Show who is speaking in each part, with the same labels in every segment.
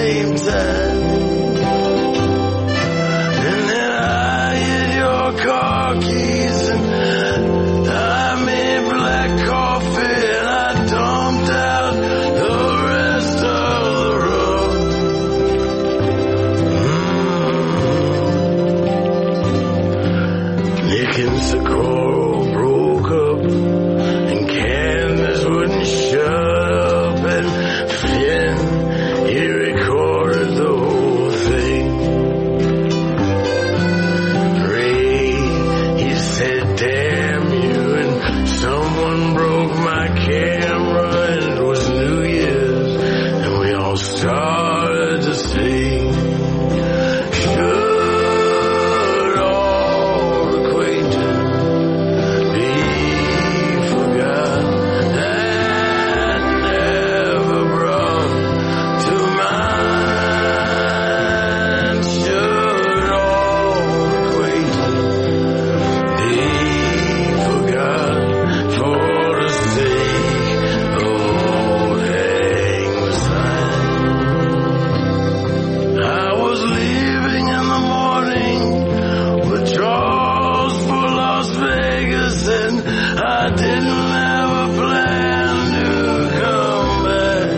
Speaker 1: same time. And then I hit your car keys and I made black coffee and I dumped out the rest of the road. Nick and Socorro broke up and Candace wouldn't shut up, and Finn, he recorded the whole thing. Ray, he said damn you, and someone broke my camera, and it was New Year's, and we all started to sing. Should all acquaintance be forgot and never brought to mind? Should all acquaintance be forgot for the sake of old anxiety? I was leaving in the morning with Charles for Las Vegas, and I didn't have a plan to come back.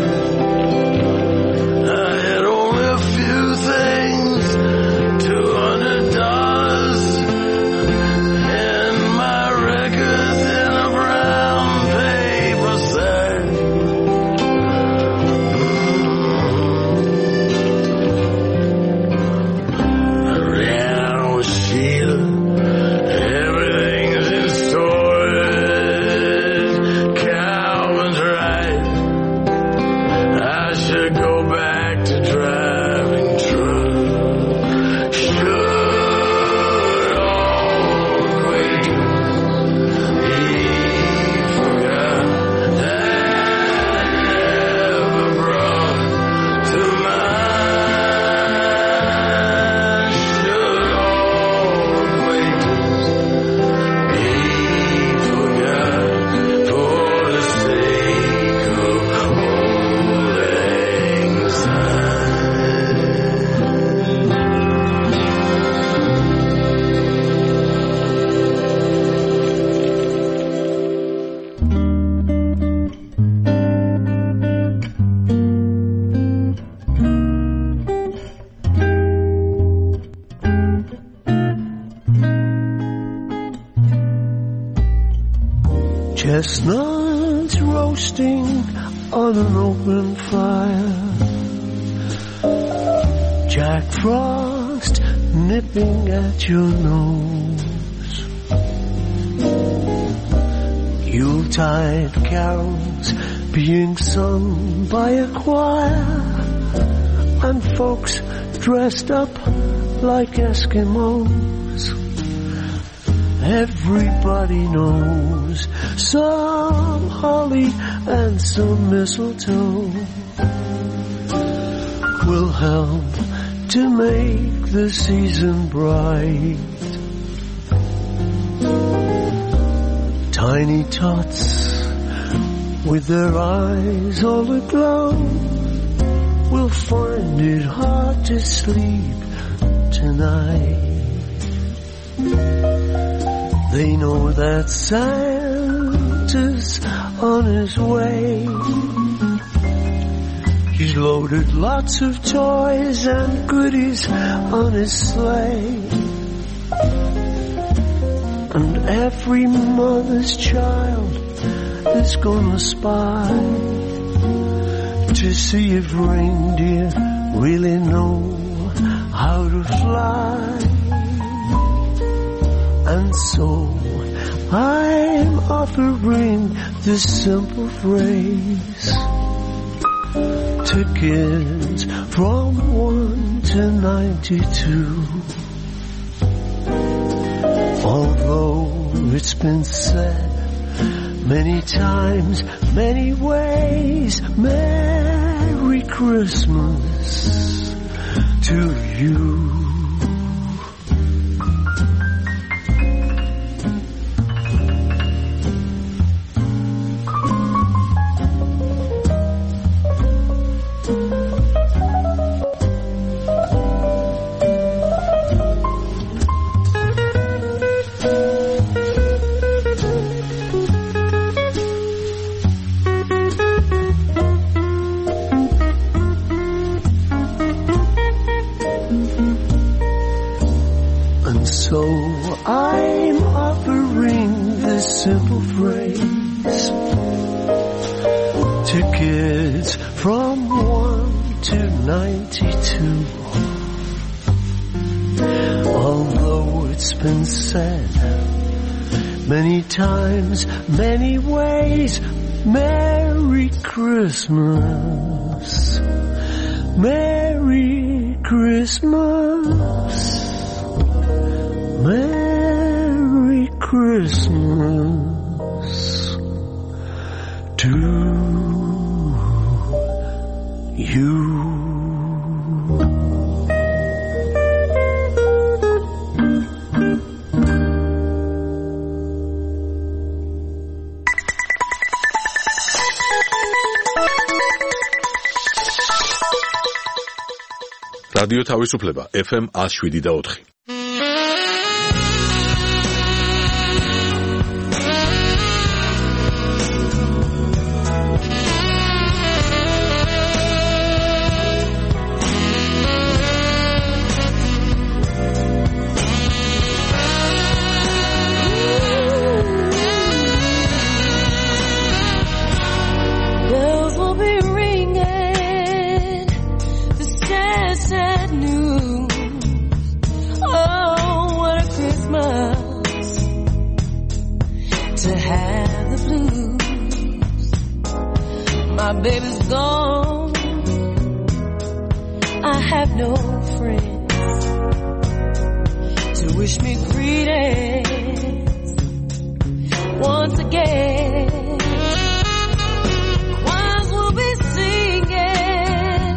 Speaker 1: I had only a few things, $200 and my records in a brown paper sack. I ran out with Sheila. Everything's in storage. Calvin's right. I should go back to driving truck. Should all acquaintance be forgot and never brought to mind? Should all acquaintance be forgot for the sake of old
Speaker 2: Chestnuts roasting on an open fire, Jack Frost nipping at your nose, Yuletide carols being sung by a choir, and folks dressed up like Eskimos. Everybody knows some holly and some mistletoe will help to make the season bright. Tiny tots with their eyes all aglow will find it hard to sleep tonight. They know that Santa's on his way. He's loaded lots of toys and goodies on his sleigh. And every mother's child is gonna spy to see if reindeer really know how to fly. And so I'm offering this simple phrase to kids from 1 to 92. Although it's been said many times, many ways, Merry Christmas to you. So I'm offering this simple phrase to kids from 1 to 92. Although it's been said many times, many ways, Merry Christmas, Merry Christmas, Merry Christmas to you.
Speaker 3: რადიო თავისუფლება FM 107.4.
Speaker 4: Baby's gone, I have no friends to wish me greetings once again. Choirs will be singing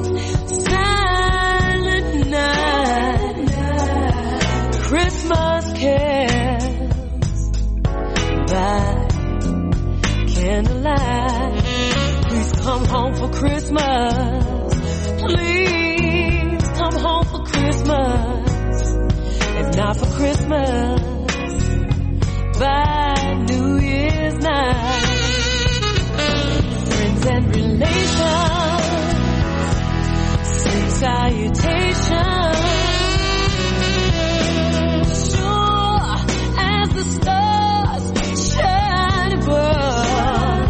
Speaker 4: Silent Night, Christmas carols by candlelight. Come home for Christmas. Please come home for Christmas. If not for Christmas, by New Year's night. Friends and relations send salutations. Sure as the stars shine above.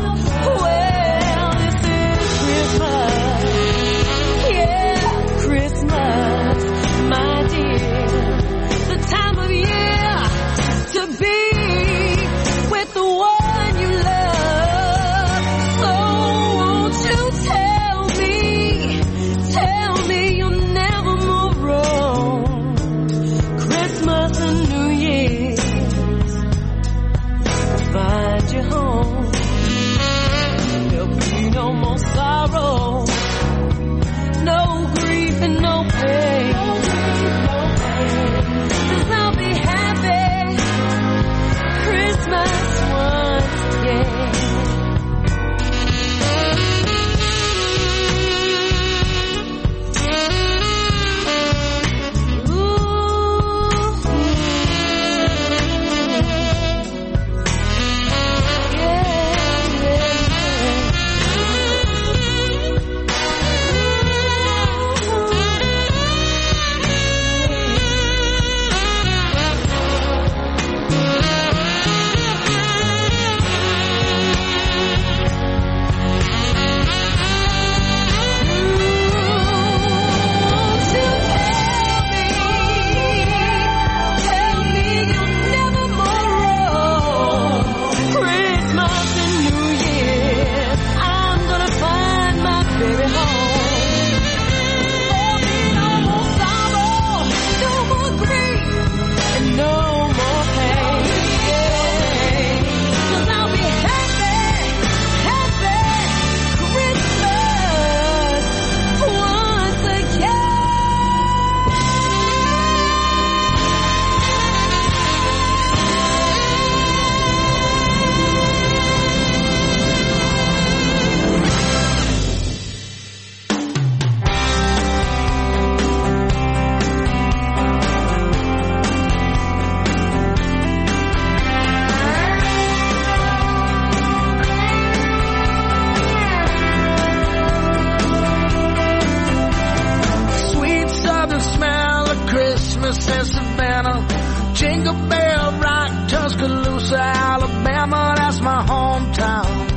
Speaker 2: Jingle Bell Rock, Tuscaloosa, Alabama, that's my hometown.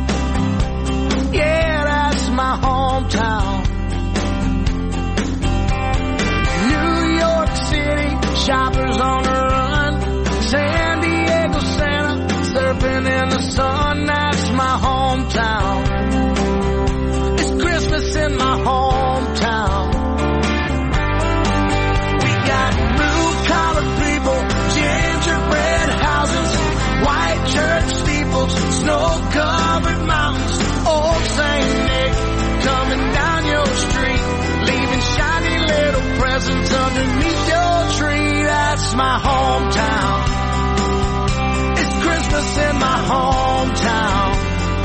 Speaker 2: Yeah, that's my hometown. New York City, shoppers on the run. San Diego, Santa, surfing in the sun, that's my hometown. It's Christmas in my hometown. We got blue-collar people, gingerbread houses, white church steeples, snow-covered mountains, old St. Nick coming down your street, leaving shiny little presents underneath your tree. That's my hometown. It's Christmas in my hometown.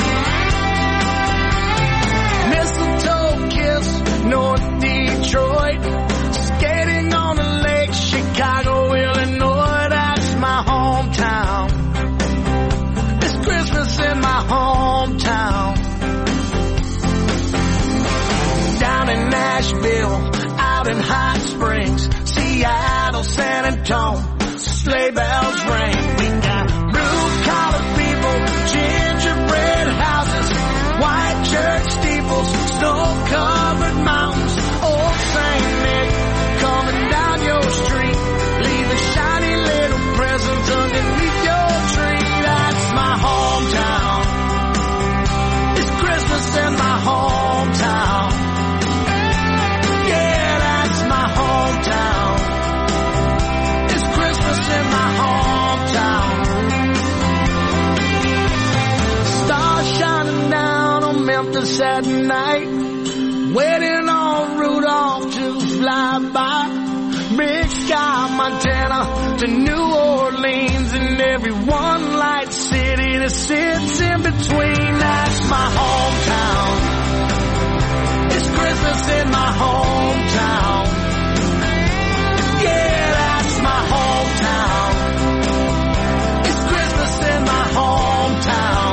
Speaker 2: Mistletoe kiss, North Detroit, skating on the lake, Chicago, Illinois, that's my hometown. It's Christmas in my hometown. Down in Nashville, out in Hot Springs, Seattle, San Antonio, sleigh bells ring. We got blue-collar people, gingerbread houses, white church steeples, snow-covered mountains, old St. Nick coming down your street, leaving shiny little presents underneath your tree. That's my hometown. It's Christmas in my hometown. Yeah, that's my hometown. It's Christmas in my hometown. Stars shining down on Memphis at night, waiting on Rudolph to fly by. Big Sky, Montana to New Orleans, and every one light city that sits in between. That's my hometown. It's Christmas in my hometown. Yeah, that's my hometown. It's Christmas in my hometown.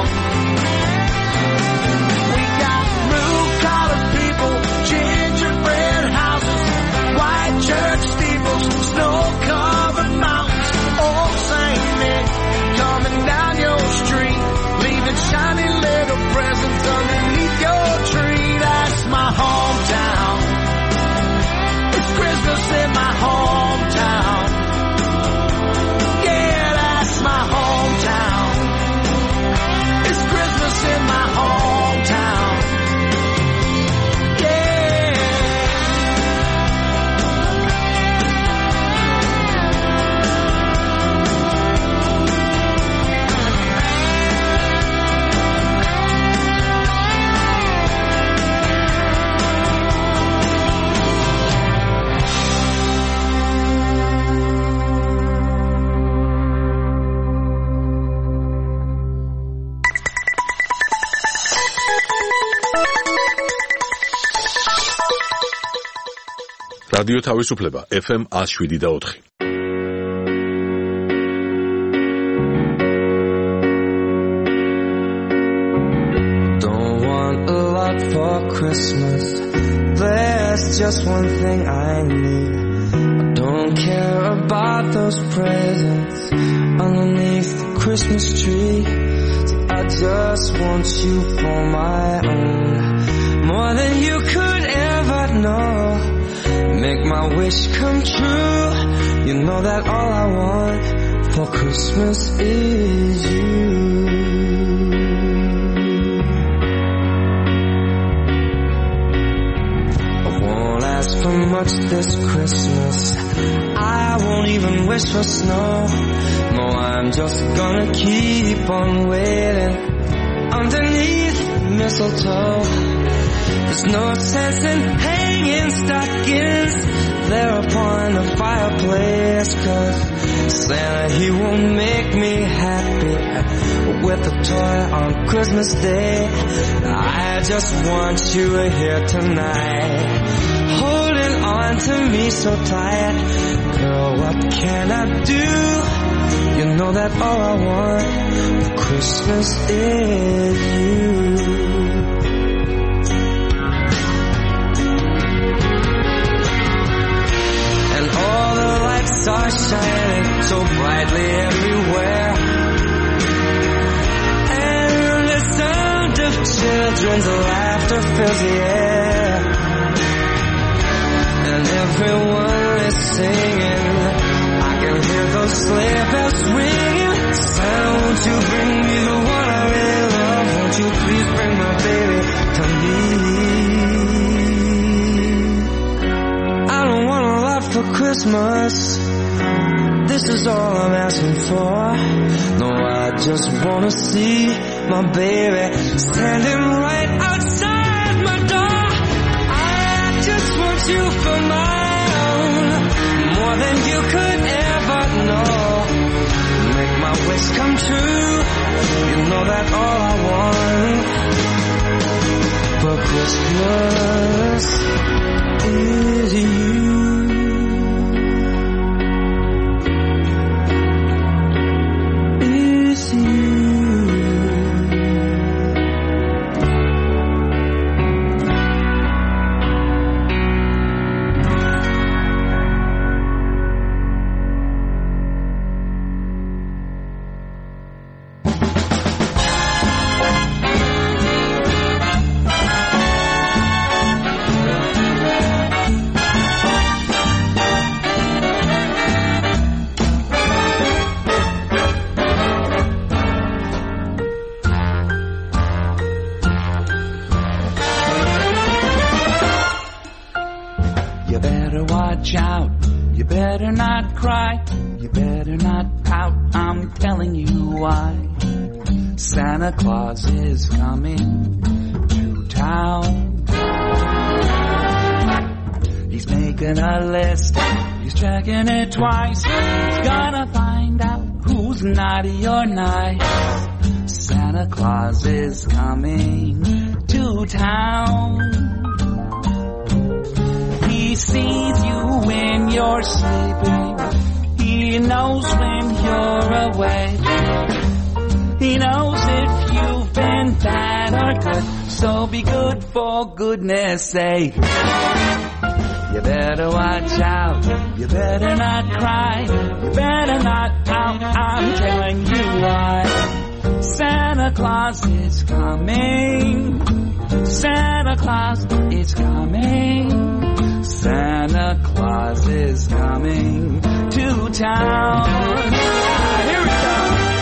Speaker 2: We got blue-collar people, gingerbread houses, white church steeples, snow-covered mountains, old St. Nick coming down your street, leaving shiny little presents underneath your tree. That's my hometown. It's Christmas in my hometown. Yeah, that's my hometown. It's Christmas in my hometown. Yeah.
Speaker 3: რადიო თავისუფლება FM 107.4.
Speaker 5: Don't want a lot for Christmas. There's just one thing I need. I don't care about those presents underneath the Christmas tree. I just want you for my own, more than you could ever know. Make my wish come true. You know that all I want for Christmas is you. I won't ask for much this Christmas. I won't even wish for snow. No, I'm just gonna keep on waiting underneath mistletoe. There's no sense in hanging stockings there upon the fireplace, 'cause Santa, he won't make me happy with a toy on Christmas Day. I just want you here tonight, holding on to me so tight. Girl, what can I do? You know that all I want for Christmas is you. Are shining so brightly everywhere. And the sound of children's laughter fills the air. And everyone is singing, I can hear those sleigh bells ringing. Santa, won't you bring me the one I really love? Won't you please bring my baby to me? I don't want a lot for Christmas. This is all I'm asking for. No, I just wanna see my baby standing right outside my door. I just want you for my own, more than you could ever know. Make my wish come true. You know that all I want for Christmas is you.
Speaker 6: Santa Claus is coming to town. He's making a list, he's checking it twice. He's gonna find out who's naughty or nice. Santa Claus is coming to town. He sees you when you're sleeping. He knows when you're awake. He knows if you've been bad or good, so be good for goodness sake. You better watch out, you better not cry, you better not pout, I'm telling you why. Santa Claus is coming, Santa Claus is coming, Santa Claus is coming to town. Here we go.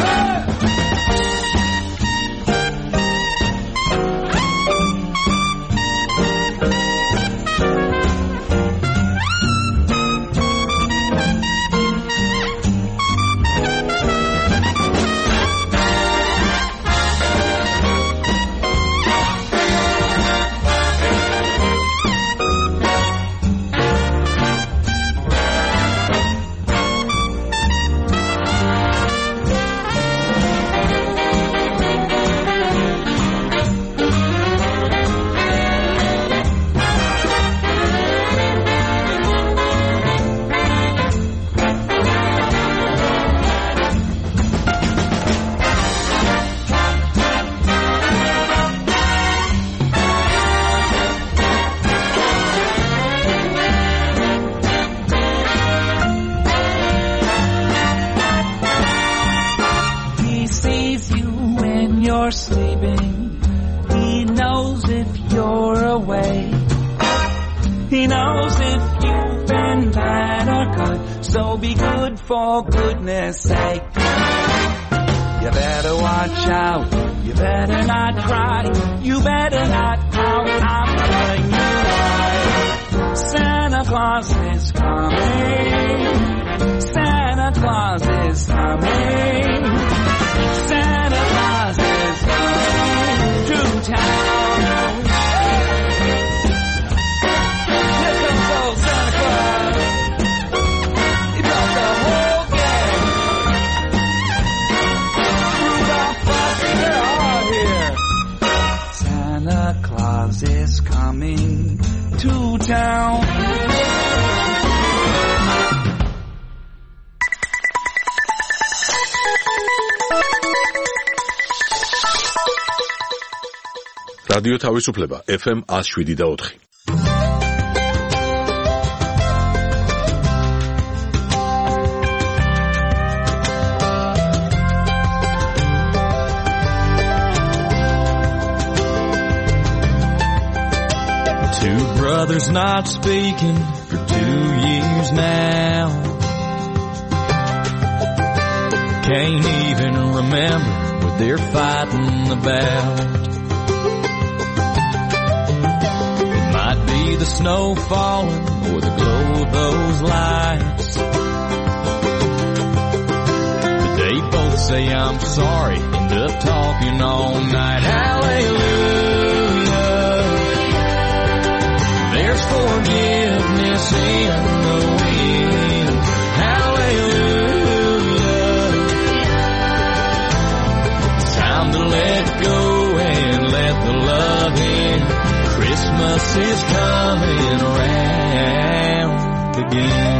Speaker 6: You're sleeping. He knows if you're awake. He knows if you've been bad or good, so be good for goodness sake. You better watch out, you better not cry, you better not pout, I'm telling you why. Santa Claus is coming, Santa Claus is coming, Santa Claus is coming to town. Here comes old Santa Claus. He brought the whole gang. Rudolph, Frosty, they're all here. Santa Claus is coming to town.
Speaker 3: რადიო თავისუფლება FM 107.4.
Speaker 5: mother's not speaking for 2 years now. Can't even remember what they're fighting about. It might be the snow falling or the glow of those lights. But they both say I'm sorry, end up talking all night. Hallelujah, there's forgiveness in the wind. Hallelujah, it's time to let go and let the love in. Christmas is coming around again.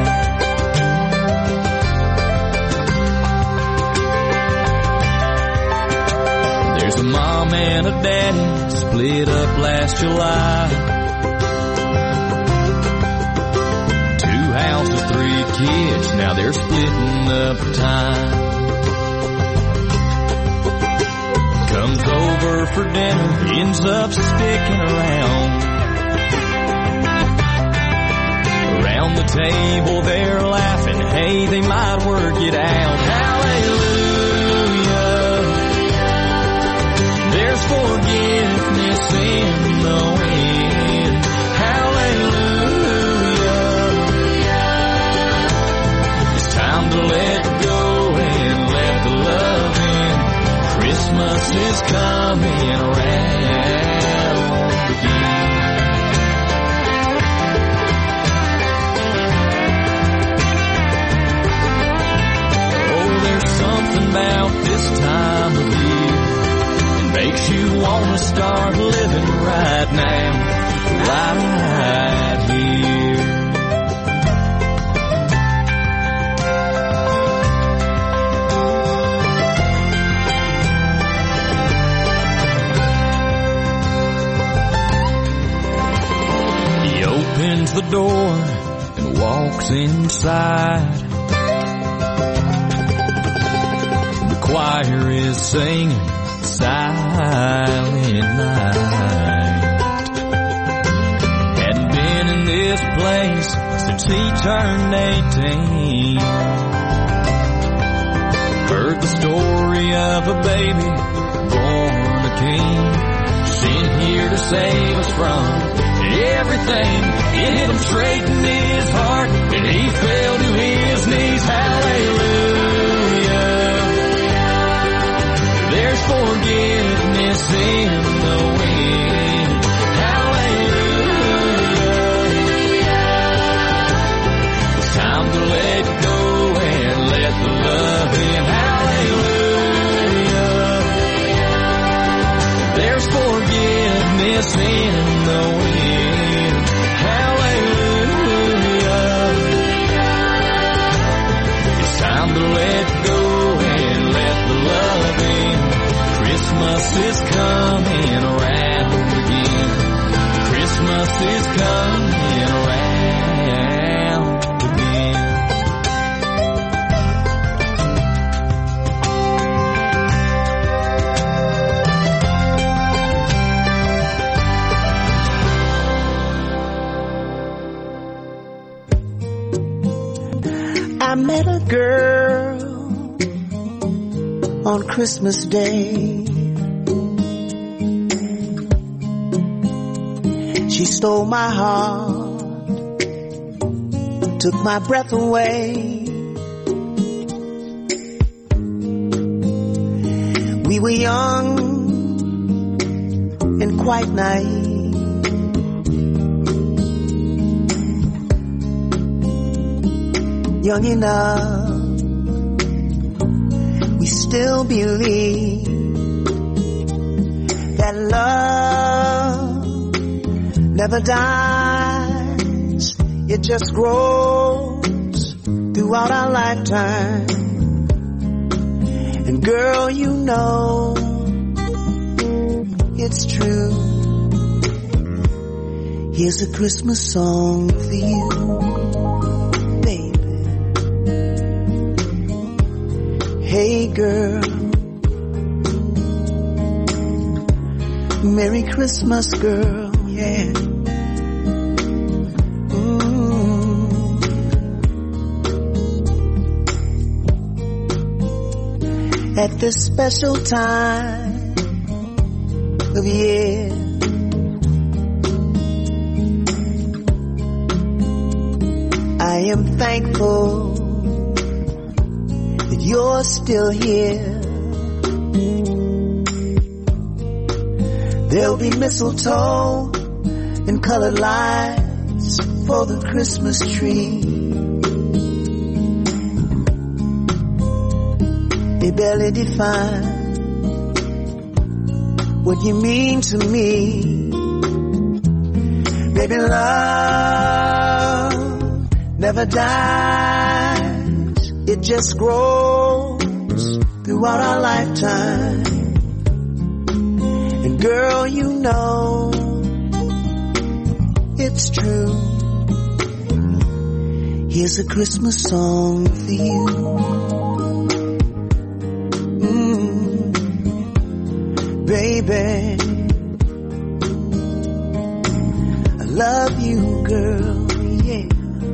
Speaker 5: There's a mom and a daddy split up last July. 2 houses, 3 kids, now they're splitting up time. Comes over for dinner, ends up sticking around. Around the table they're laughing, hey, they might work it out. Hallelujah, there's forgiveness in the wind. Hallelujah, it's time to let go and let the love in. Christmas is coming around again. Oh, there's something about this time of year that makes you want to start living right now, right here. Opens the door and walks inside. The choir is singing Silent Night. Hadn't been in this place since he turned 18. Heard the story of a baby born a king, sent here to save us from everything. It hit him straight in his heart and he fell to his knees. Hallelujah, there's forgiveness in the wind. Hallelujah, it's time to let go and let the love in. Hallelujah, there's forgiveness in the wind. Time to let go and let the love in. Christmas is coming around again. Christmas is coming around again.
Speaker 7: I met a girl on Christmas Day. She stole my heart, took my breath away. We were young and quite naive. Young enough, we still believe that love never dies. It just grows throughout our lifetime. And girl, you know it's true. Here's a Christmas song for you. Hey girl, Merry Christmas girl, yeah. at this special time of year. I am thankful that you're still here. There'll be mistletoe and colored lights for the Christmas tree. They barely define what you mean to me. Baby, love never dies. It just grows throughout our lifetime. And girl, you know it's true. Here's a Christmas song for you. Baby, I love you, girl, yeah.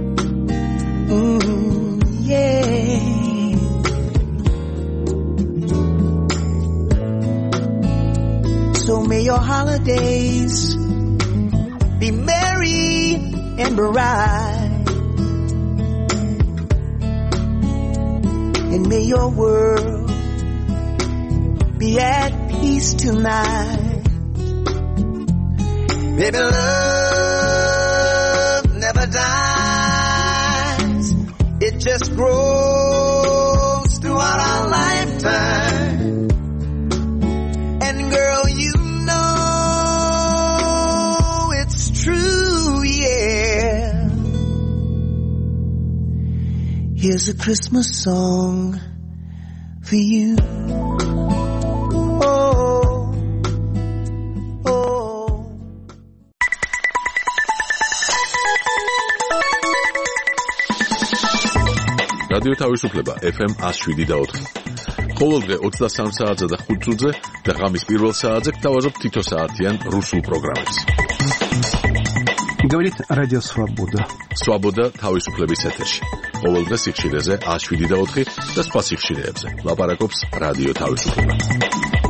Speaker 7: Yeah. So may your holidays be merry and bright, and may your world be at peace tonight. Baby, love never dies. It just grows throughout our lifetime. And girl, you know it's true, yeah. Here's a Christmas song for you.
Speaker 3: რადიო თავისუფლება FM 107.4. ყოველდღე 23 საათზე და 5 წუთზე და ღამის პირველ საათზე გთავაზობ თითო საათიან რუსულ პროგრამებს.
Speaker 8: Говорит Радио Свобода.
Speaker 3: Свобода თავისუფლების ეთერში. ყოველდღე სიხშირეზე 107.4 და სხვა სიხშირეებზე. ლაპარაკობს რადიო თავისუფლება.